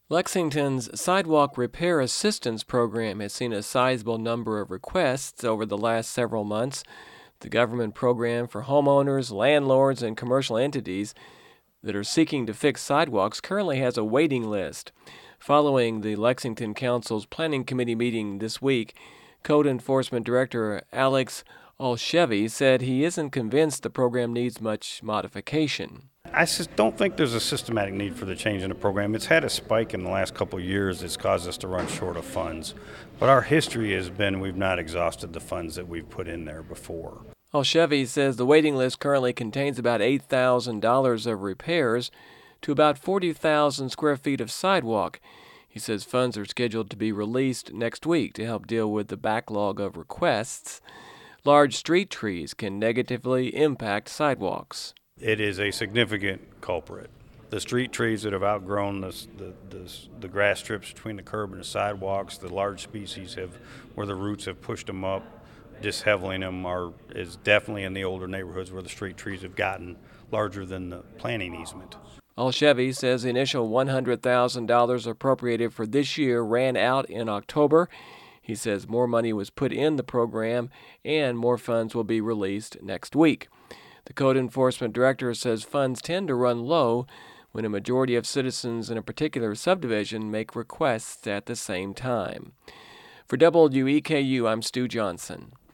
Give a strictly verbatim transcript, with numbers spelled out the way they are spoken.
Lexington's Sidewalk Repair Assistance Program has seen a sizable number of requests over the last several months. The government program for homeowners, landlords, and commercial entities that are seeking to fix sidewalks currently has a waiting list. Following the Lexington Council's Planning Committee meeting this week, Code Enforcement Director Alex Olszewski said he isn't convinced the program needs much modification. I just don't think there's a systematic need for the change in the program. It's had a spike in the last couple of years that's caused us to run short of funds. But our history has been we've not exhausted the funds that we've put in there before. Olszewski says the waiting list currently contains about eight thousand dollars of repairs to about forty thousand square feet of sidewalk. He says funds are scheduled to be released next week to help deal with the backlog of requests. Large street trees can negatively impact sidewalks. It is a significant culprit. The street trees that have outgrown the, the, the, the grass strips between the curb and the sidewalks, the large species have, where the roots have pushed them up, disheveling them, are is definitely in the older neighborhoods where the street trees have gotten larger than the planting easement. Olszewski says the initial one hundred thousand dollars appropriated for this year ran out in October. He says more money was put in the program and more funds will be released next week. The Code Enforcement Director says funds tend to run low when a majority of citizens in a particular subdivision make requests at the same time. For W E K U, I'm Stu Johnson.